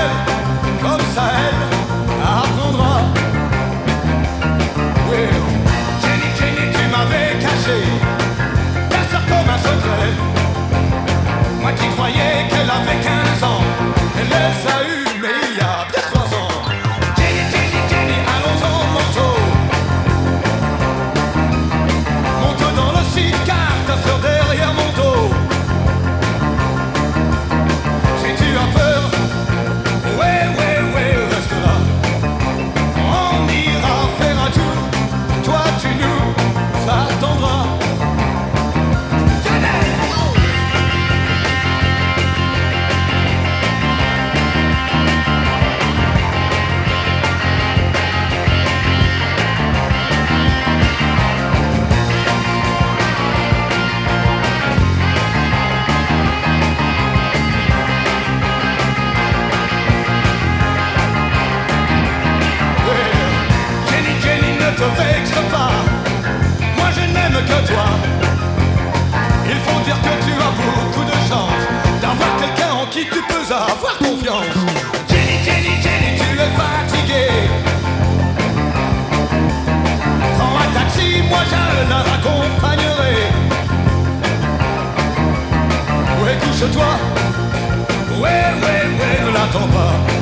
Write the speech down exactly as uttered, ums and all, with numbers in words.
elle, comme ça elle apprendra. Oui, Jenny, Jenny, tu m'avais caché ta soeur comme un secret. Moi qui croyais qu'elle avait quinze ans, elle les a eu mais il y a bien trois ans. Jenny, Jenny, Jenny, allons en moto. Monte dans le sidecar, ta soeur derrière mon dos. Si tu as peur, ouais, ouais, ouais, reste là. On ira faire un tour, toi tu nous attendras. Ne te vexe pas, moi je n'aime que toi. Il faut dire que tu as beaucoup de chance d'avoir quelqu'un en qui tu peux avoir confiance. Jenny, Jenny, Jenny, tu es fatiguée. Prends un taxi, moi je la raccompagnerai. Ouais, couche-toi, ouais, ouais, ouais, ne l'attends pas.